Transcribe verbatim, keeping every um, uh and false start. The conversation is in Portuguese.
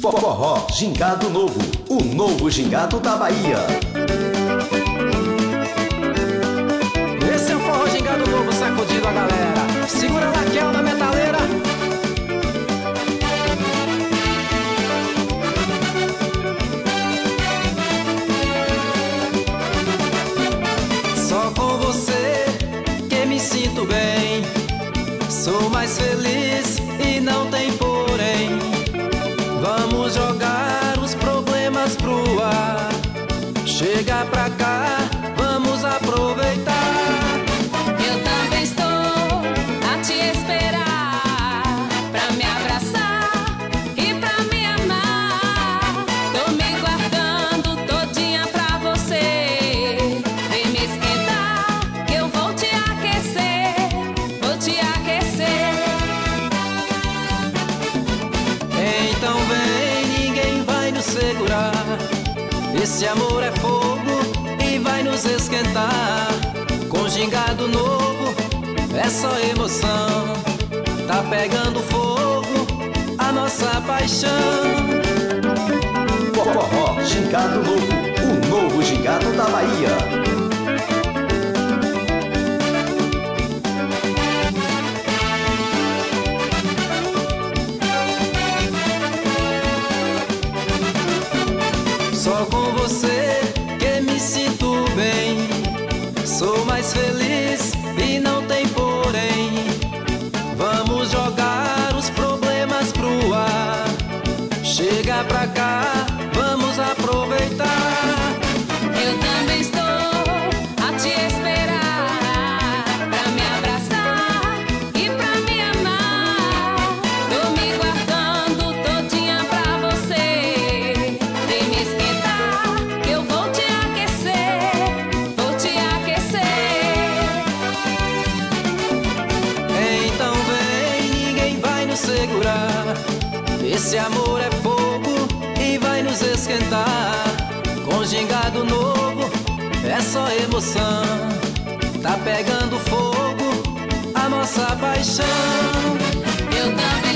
Forró Gingado Novo, o novo gingado da Bahia. Esse é o Forró Gingado Novo sacudindo a galera. Segura a Raquel na metaleira. Só com você que me sinto bem. Sou mais feliz e não tem porém. Vamos jogar os problemas pro ar. Chega pra cá, vamos aproveitar. Eu também estou a te esperar, pra me abraçar e pra me amar. Tô me guardando todinha pra você. Vem me esquentar, que eu vou te aquecer. Vou te aquecer. Então vem, ninguém vai nos segurar. Esse amor é fogo e vai nos esquentar. Com gingado novo é só emoção. Tá pegando fogo a nossa paixão. Forró Gingado Novo, o novo gingado da Bahia. Só com você que me sinto bem. Sou mais feliz e não tem porém. Vamos jogar os problemas pro ar. Chega pra cá, vamos aproveitar. Eu também estou a te esperar, pra me abraçar e pra me amar. Tô me guardando todinha pra você. Vem me esquentar, que eu vou te aquecer. Vou te aquecer. Então vem, ninguém vai nos segurar. Esse amor é fogo e vai nos esquentar. Com gingado novo é só emoção. Tá pegando fogo a nossa paixão. Eu também